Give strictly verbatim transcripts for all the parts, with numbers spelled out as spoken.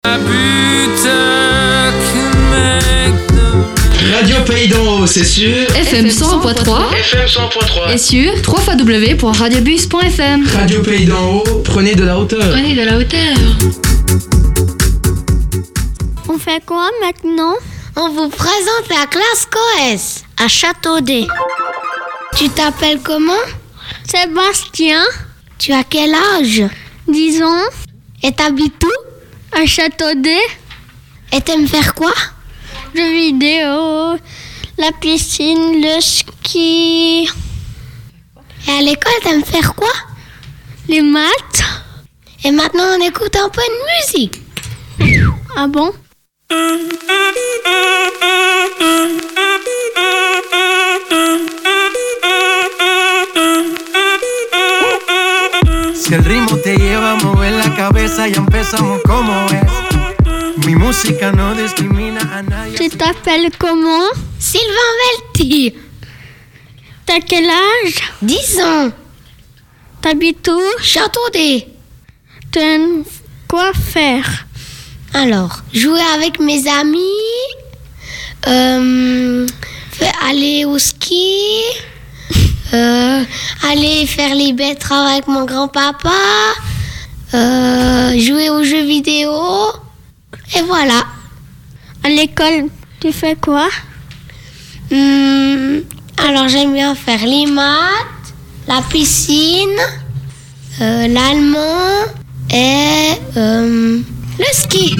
Radio Pays d'en haut, c'est sûr. F M cent point trois. F M cent point trois. Et sur w w w point radiobus point f m. Radio Pays d'en haut, prenez de la hauteur. Prenez de la hauteur. On fait quoi maintenant? On vous présente la classe Coes à Châteaudet. Tu t'appelles comment? Sébastien. Tu as quel âge? dix ans. Et t'habites où? À Châteaudet. Et t'aimes faire quoi? Jeux vidéo, la piscine, le ski. Et à l'école, t'aimes faire quoi? Les maths. Et maintenant, on écoute un peu de musique. Ah bon? Si el ritmo te lleva a mover la cabeza, ya empezamos como es. Mi música no discrimina a nadie. Tu t'appelles comment? Sylvain Velti. T'as quel âge? dix ans. T'habites où? Châteaudet. T'aimes quoi faire? Alors, jouer avec mes amis, euh, aller au ski, euh, aller faire les betteraves avec mon grand-papa, euh, jouer aux jeux vidéo, et voilà. À l'école, tu fais quoi? Hum, alors, j'aime bien faire les maths, la piscine, euh, l'allemand et euh, le ski.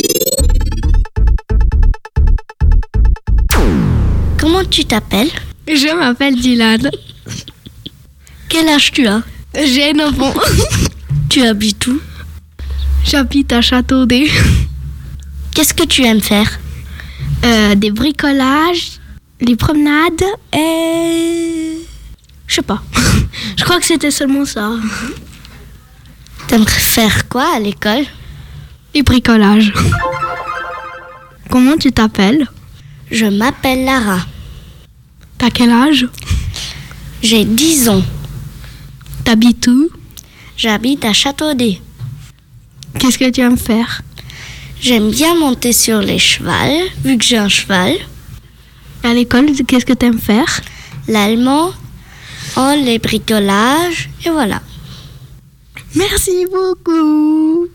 Comment tu t'appelles? Je m'appelle Dylan. Quel âge tu as? J'ai neuf ans. Tu habites où? J'habite à Châteaudet. Qu'est-ce que tu aimes faire? Euh, des bricolages, des promenades et... Je sais pas. Je crois que c'était seulement ça. T'aimes faire quoi à l'école? Des bricolages. Comment tu t'appelles? Je m'appelle Lara. T'as quel âge? J'ai dix ans. T'habites où? J'habite à Châteaudet. Qu'est-ce que tu aimes faire? J'aime bien monter sur les chevals, vu que j'ai un cheval. À l'école, qu'est-ce que t'aimes faire? L'allemand, oh, les bricolages, et voilà. Merci beaucoup.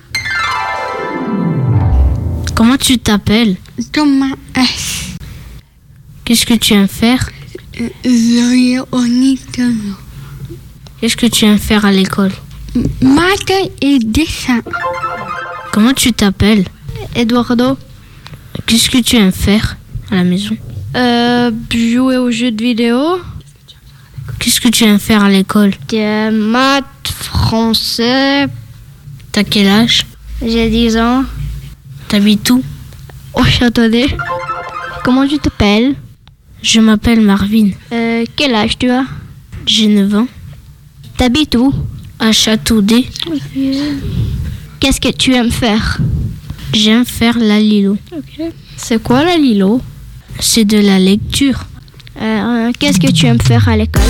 Comment tu t'appelles? Thomas S. Qu'est-ce que tu aimes faire? Zoé Onitono. Qu'est-ce que tu aimes faire à l'école? Maths et dessin. Comment tu t'appelles? Eduardo. Qu'est-ce que tu aimes faire à la maison? Euh, jouer aux jeux de vidéo. Qu'est-ce que tu aimes faire à l'école? Des maths, français. T'as quel âge? J'ai dix ans. T'habites où? Au Châteaudet. Comment tu t'appelles? Je m'appelle Marvin. Euh, quel âge tu as? J'ai neuf ans. T'habites où? À Châteaudet. Qu'est-ce que tu aimes faire? J'aime faire la lilo. Okay. C'est quoi la lilo? C'est de la lecture. Euh, qu'est-ce que tu aimes faire à l'école?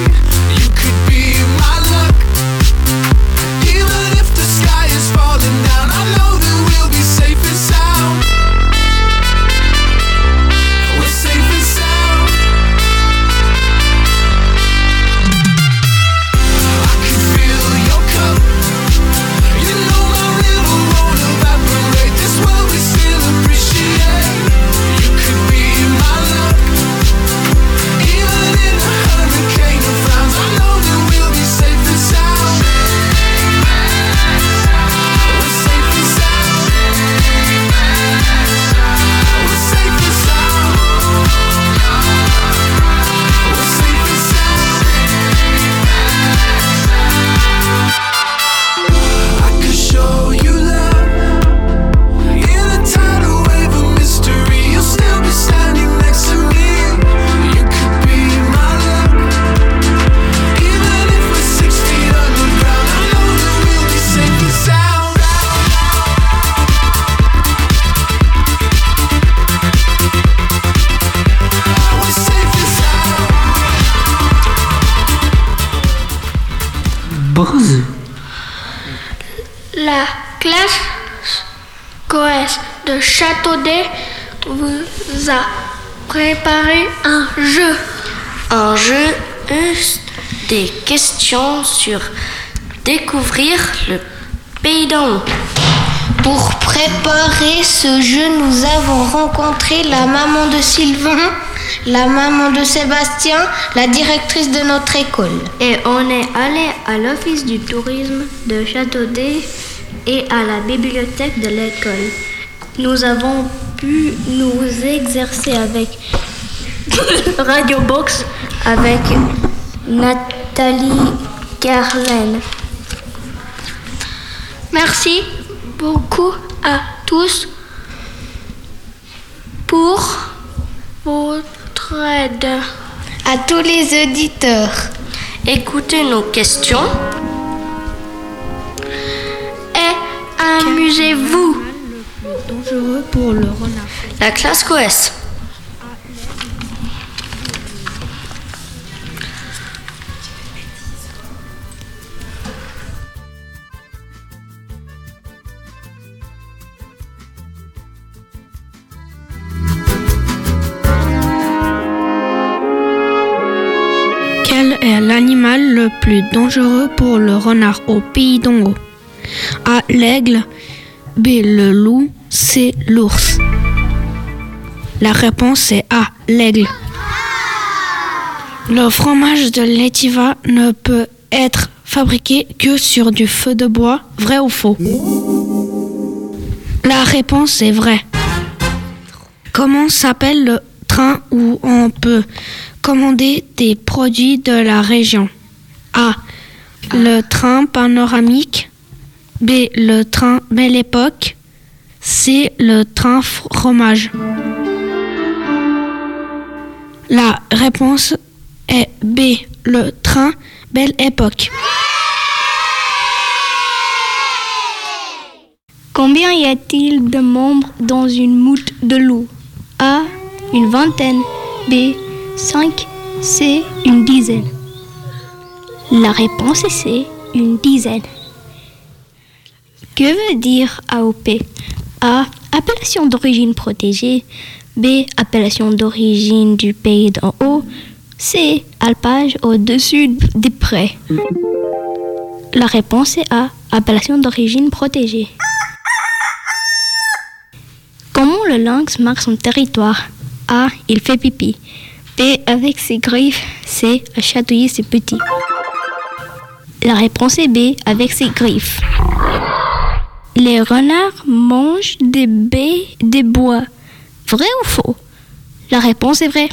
Even if the sky is falling down pause. La classe C O E S de Châteaudet vous a préparé un jeu. Un jeu, des questions sur découvrir le pays d'en haut. Pour préparer ce jeu, nous avons rencontré la maman de Sylvain, la maman de Sébastien, la directrice de notre école. Et on est allé à l'office du tourisme de Châteaudet et à la bibliothèque de l'école. Nous avons pu nous exercer avec Radio Box avec Nathalie Carlen. Merci beaucoup à tous pour votre aide. À tous les auditeurs, écoutez nos questions et amusez-vous. Dangereux pour le renard. La classe C O E S. Quel est l'animal le plus dangereux pour le renard au pays d'en haut? A. L'aigle. B. Le loup. C. L'ours. La réponse est A. L'aigle. Le fromage de l'Étiva ne peut être fabriqué que sur du feu de bois, vrai ou faux? La réponse est vrai. Comment s'appelle le train où on peut commander des produits de la région? A. Le train panoramique. B. Le train Belle Époque. C. Le train fromage. La réponse est B. Le train Belle Époque. Combien y a-t-il de membres dans une meute de loup? A. Une vingtaine. B. cinq. C. Une dizaine. La réponse est C. Une dizaine. Que veut dire A O P? A. Appellation d'origine protégée. B. Appellation d'origine du pays d'en haut. C. Alpage au-dessus des prés. La réponse est A. Appellation d'origine protégée. Comment le lynx marque son territoire? A. Il fait pipi. B. Avec ses griffes. C. À chatouiller ses petits. La réponse est B. Avec ses griffes. Les renards mangent des baies des bois. Vrai ou faux? La réponse est vraie.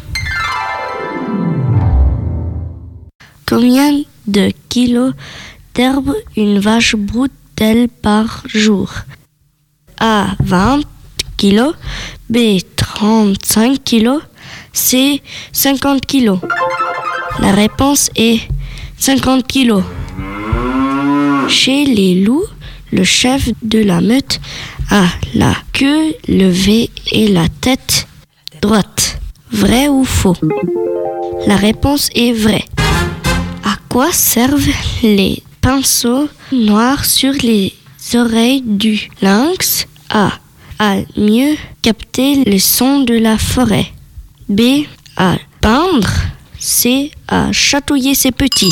Combien de kilos d'herbe une vache broute-t-elle par jour? A. vingt kilos. B. trente-cinq kilos. C. cinquante kilos. La réponse est cinquante kilos. Chez les loups, le chef de la meute a la queue levée et la tête droite. Vrai ou faux? La réponse est vraie. À quoi servent les pinceaux noirs sur les oreilles du lynx? A. À mieux capter les sons de la forêt. B. À peindre. C. À chatouiller ses petits.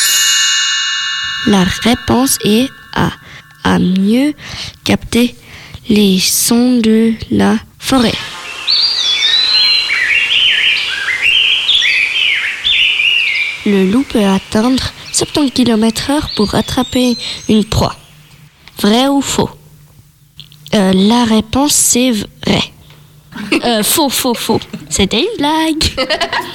La réponse est A. À mieux capter les sons de la forêt. Le loup peut atteindre soixante kilomètres heure pour attraper une proie. Vrai ou faux? Euh, la réponse c'est vrai. Euh, faux, faux, faux. C'était une blague.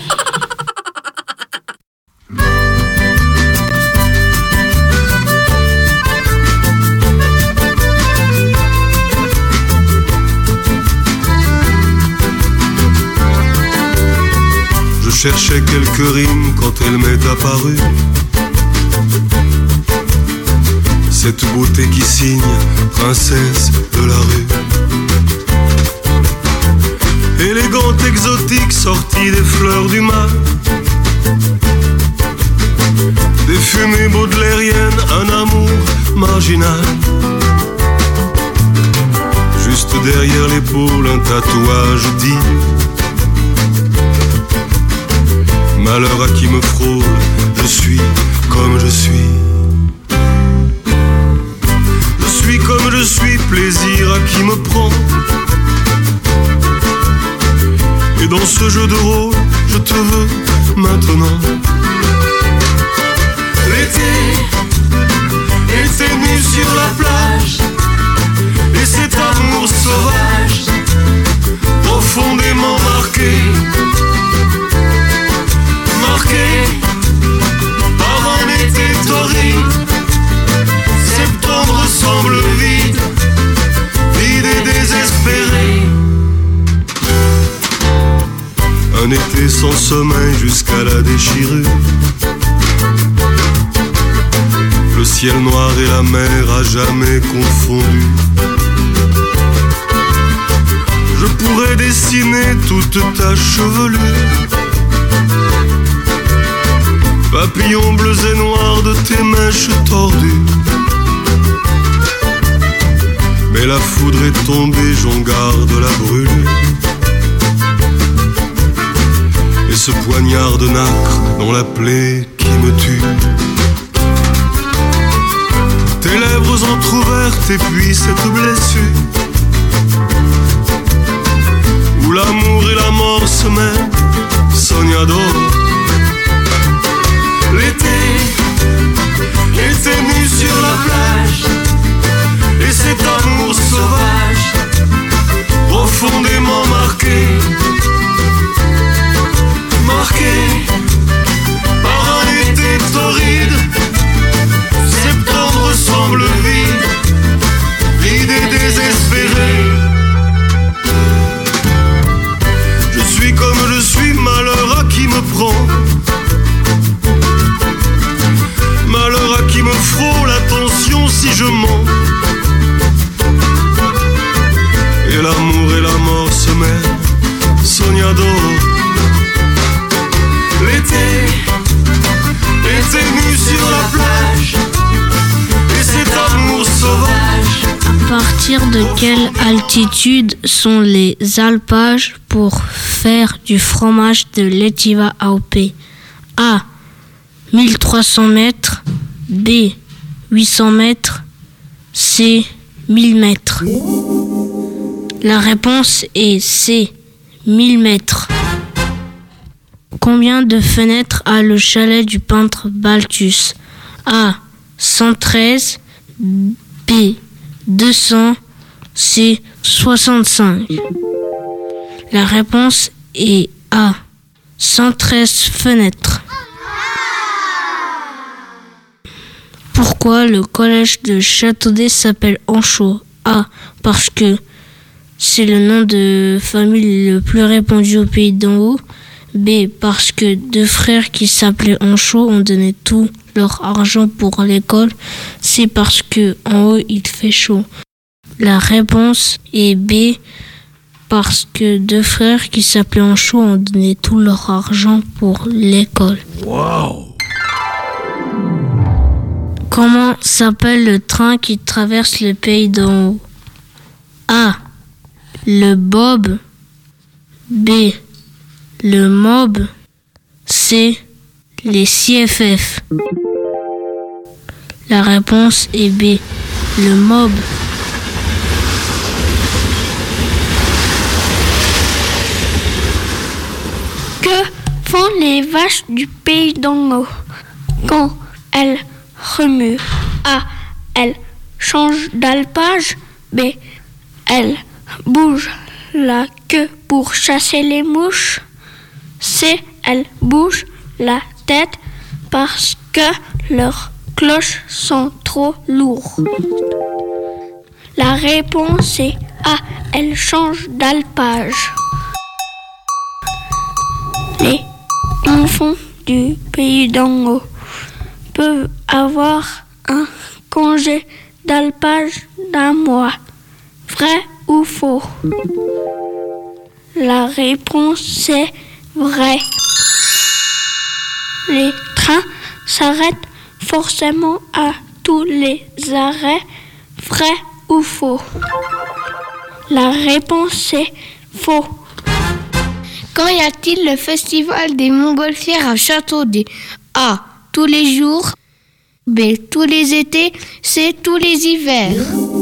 Je cherchais quelques rimes quand elle m'est apparue. Cette beauté qui signe princesse de la rue. Élégante, exotique, sortie des fleurs du mal. Des fumées baudelairiennes marginal. Juste derrière l'épaule, un tatouage dit malheur à qui me frôle, je suis comme je suis. Je suis comme je suis, plaisir à qui me prend. Et dans ce jeu de rôle, je te veux maintenant. L'été, l'été nu sur la plage, et cet amour sauvage, profondément marqué, marqué par un été torride. Septembre semble vide, vide et désespéré. Un été sans sommeil jusqu'à la déchirure. Le ciel noir et la mer à jamais confondus. Je pourrais dessiner toute ta chevelure, papillons bleus et noirs de tes mèches tordues. Mais la foudre est tombée, j'en garde la brûlure. Et ce poignard de nacre dans la plaie qui me tue. Tes lèvres entr'ouvertes et puis cette blessure où l'amour et la mort se mêlent, sognador. L'été, l'été nu sur la plage, et cet amour sauvage, profondément marqué, marqué par un été torride. Septembre semble vide, vide et désespéré. Je suis comme je suis, malheur à qui me prend, malheur à qui me frôle, attention si je mens. Et l'amour et la mort se mêlent, sognador. L'été, l'été nu sur la plage, et cet amour sauvage. À partir de quelle altitude sont les alpages pour faire du fromage de l'Etiva A O P? A. mille trois cents mètres. B. huit cents mètres. C. mille mètres. La réponse est C. mille mètres. Combien de fenêtres a le chalet du peintre Balthus? A. cent treize. B. deux cents. C. soixante-cinq. La réponse est A. cent treize fenêtres. Pourquoi le collège de Châteaudet s'appelle Anchaud? A. Parce que c'est le nom de famille le plus répandu au pays d'en haut. B. Parce que deux frères qui s'appelaient Anchaud ont donné tout leur argent pour l'école. C. Parce que en haut il fait chaud. La réponse est B. Parce que deux frères qui s'appelaient Anchaud ont donné tout leur argent pour l'école. Wow! Comment s'appelle le train qui traverse le pays d'en haut? A. Le Bob. B. Le Mob. C. Les C F F. La réponse est B. Le Mob. Que font les vaches du pays d'en haut quand elles remuent? A. Elles changent d'alpage. B. Elles bougent la queue pour chasser les mouches. C. Elles bougent la tête parce que leurs cloches sont trop lourdes. La réponse est A. Elles changent d'alpage. Les enfants du pays d'en haut peuvent avoir un congé d'alpage d'un mois. Vrai ou faux? La réponse est vrai. Les trains s'arrêtent forcément à tous tous les arrêts, vrai ou faux? La réponse est faux. Quand y a-t-il le festival des Montgolfières à Châteaudet? A. Tous les jours. B. Tous les étés. C. Tous les hivers.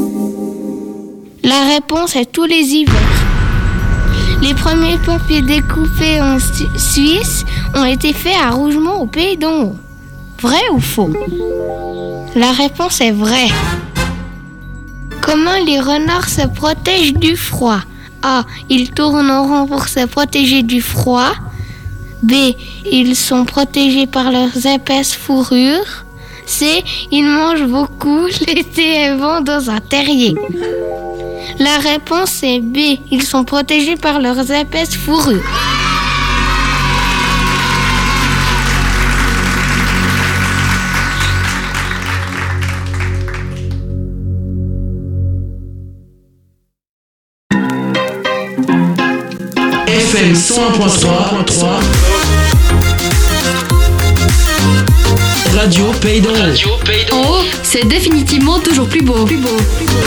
La réponse est tous les hivers. Les premiers papiers découpés en Su- Suisse ont été faits à Rougemont au Pays d'en Haut. Vrai ou faux? La réponse est vraie. Comment les renards se protègent du froid? A. Ils tournent en rond pour se protéger du froid. B. Ils sont protégés par leurs épaisses fourrures. C. Ils mangent beaucoup l'été et vont dans un terrier. La réponse est B. Ils sont protégés par leurs épaisses fourrures. F M cent un point trois Radio Pays d'en Haut. En haut, c'est définitivement toujours plus beau. Plus beau, plus beau.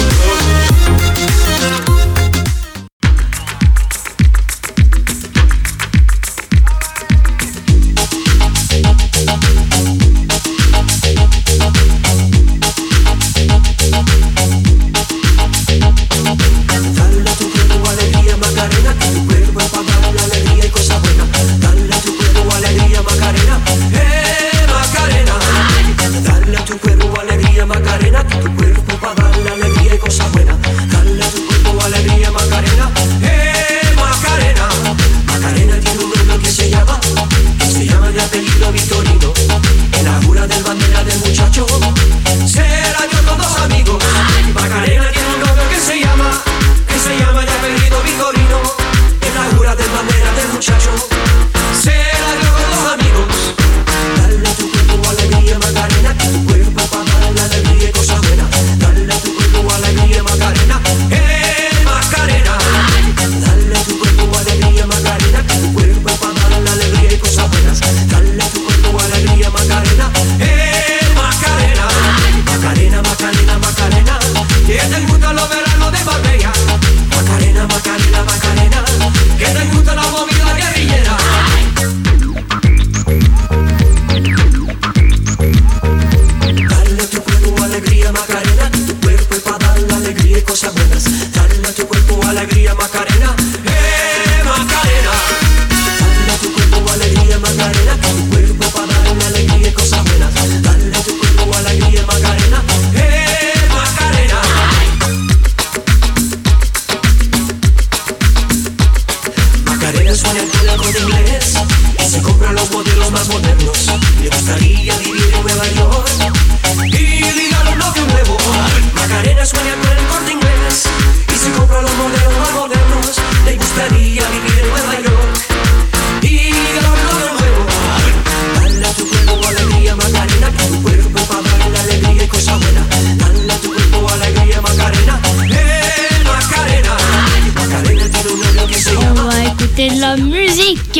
De la musique.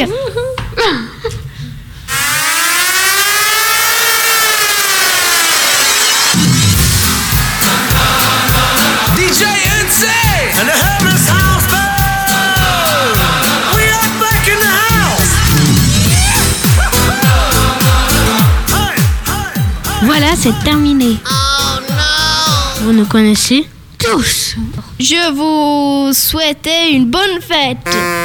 D J N C and the Herman's House Band. We are back in the house. Voilà, c'est terminé. Oh non! Vous nous connaissez tous. Je vous souhaitais une bonne fête.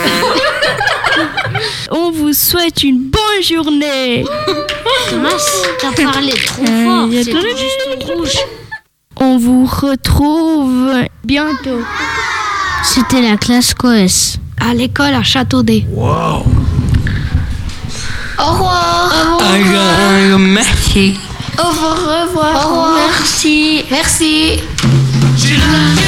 On vous souhaite une bonne journée. Thomas, t'as parlé trop fort, c'est tout juste rouge. On vous retrouve bientôt. C'était la classe Coes à l'école à Châteaudet. Wow. Au revoir. Euh, merci. Au revoir. Au revoir. Merci. Merci. J'ai la